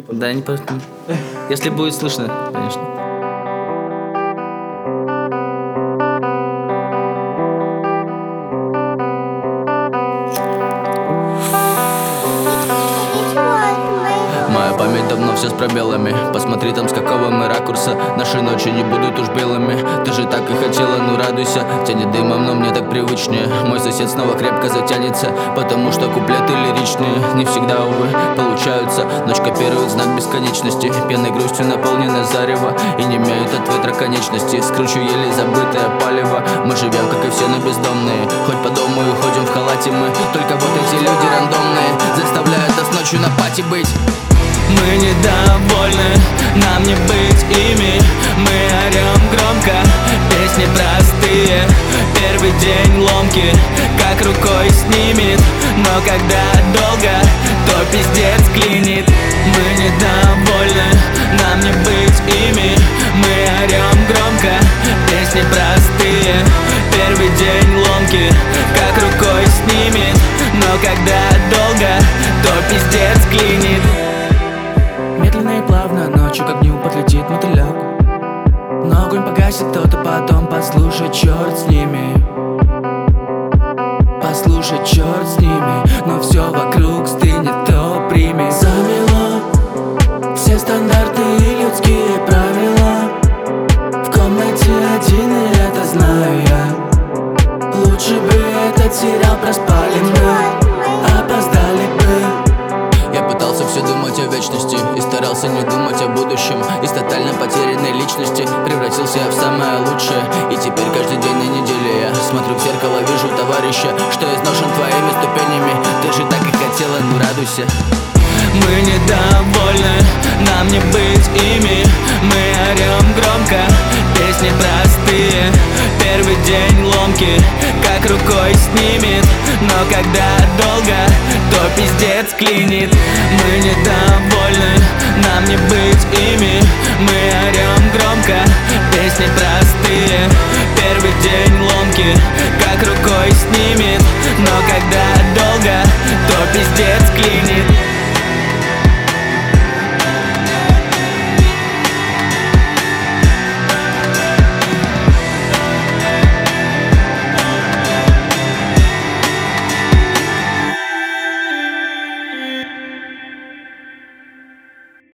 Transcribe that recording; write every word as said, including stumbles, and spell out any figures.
Да, не просто. Если будет слышно, конечно. Моя память давно все с пробелами. Посмотри там с какого мы ракурса. Наши ночи не будут уж белыми. Ты же так и хотела, ну радуйся. Тянет дымом, но мне так привычнее. Мой сосед снова крепко затянется, потому что куплеты лиричные не всегда, увы, получаются. Ночь копирует знак бесконечности. Пенной грустью наполнено зарево и не имеют от ветра конечности. Скручу еле забытое палево. Мы живем, как и все, но бездомные. Хоть по дому и ходим в халате мы. Только вот эти люди рандомные заставляют нас ночью на пати быть. Мы недовольны, нам не быть ими. Мы орем громко, песни простые. Первый день ломки, как рукой снимет. Но когда долго, то пиздец клинит. Мы недовольны, нам не быть ими. Мы орем громко, песни простые. Первый день ломки, как рукой снимет. Но когда долго, то пиздец клинит. Медленно и плавно ночью к огню подлетит мотылек. Но огонь погасит кто-то потом. Послушай, черт с ними. Послушай, черт с ними. Но все вокруг стынет, то прими. Замело все стандарты и людские правила. В комнате один, и это знаю я. Лучше бы этот сериал проспали мы. Опоздали бы. Я пытался все думать о вечности и старался не думать о будущем. Из тотально потерянной личности превратился я в самое лучшее. И теперь каждый день на неделе я смотрю в зеркало, вижу товарища, что изношен твоими ступенями. Ты же так и хотела, ну радуйся. Мы недовольны, нам не быть ими. Мы орем громко, песни простые. Первый день ломки, как рукой снимет. Но когда долго, то пиздец клинит. Мы недовольны, нам не быть ими. Мы орем громко, песни простые. Первый день ломки, как рукой снимет. Но когда долго, то пиздец